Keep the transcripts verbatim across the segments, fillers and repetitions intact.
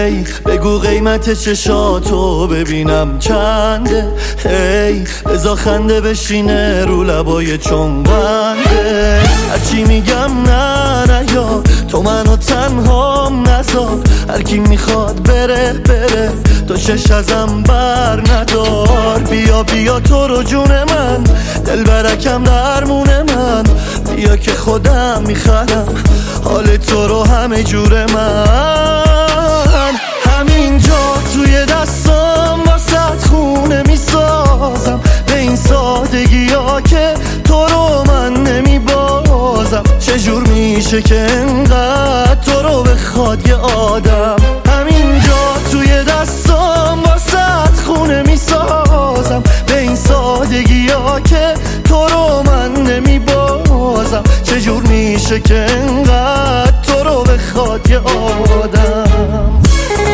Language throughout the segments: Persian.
هی بگو قیمت چشاتو ببینم چنده، هی بزا خنده بشینه رو لبای چنگنده. هرچی میگم نه نه یا تو منو تنهام نذار، هر کی میخواد بره بره تو چش ازم بر ندار. بیا بیا تو رو جون من، دل برکم درمون من، بیا که خودم میخرم حال تو رو همه جور من. همینجا توی دستام واسه خونه میسازم، به این سادگی ها که تو رو من نمیبازم. چجور میشه که انقدر تو رو بخواد یه آدم. همینجا توی دستام واسه خونه میسازم، به این سادگی ها که تو رو من نمیبازم. چجور میشه که انقدر تو رو بخواد یه آدم.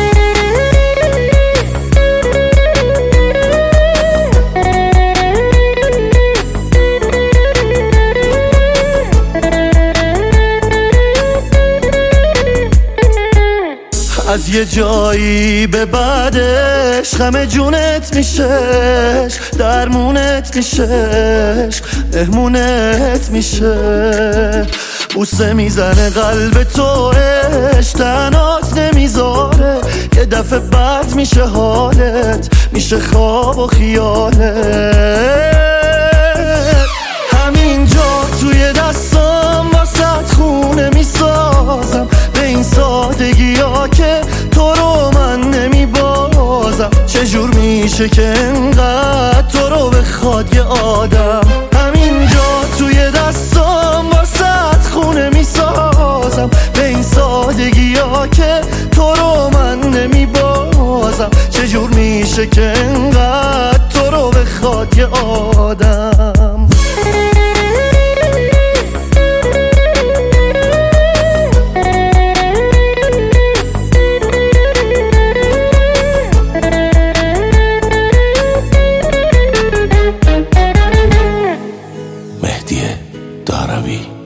از یه جایی به بعدش غم جونت میشش، درمونت میشش، مهمونت میشه. بوسه میزنه قلب تو عشق تنات نمیذاره، یه دفعه بد میشه حالت، میشه خواب و خیالت. همینجا توی دستام واسه خونه میسازم، به این سادگی ها که تو رو من نمیبازم. چجور میشه که انقدر تو رو بخواد یه آدم. همینجا توی دستام واسه خونه میسازم، به این سادگی ها که تو رو من نمیبازم. چجور میشه که انقدر تو رو بخواد یه آدم. مهدی دهروی.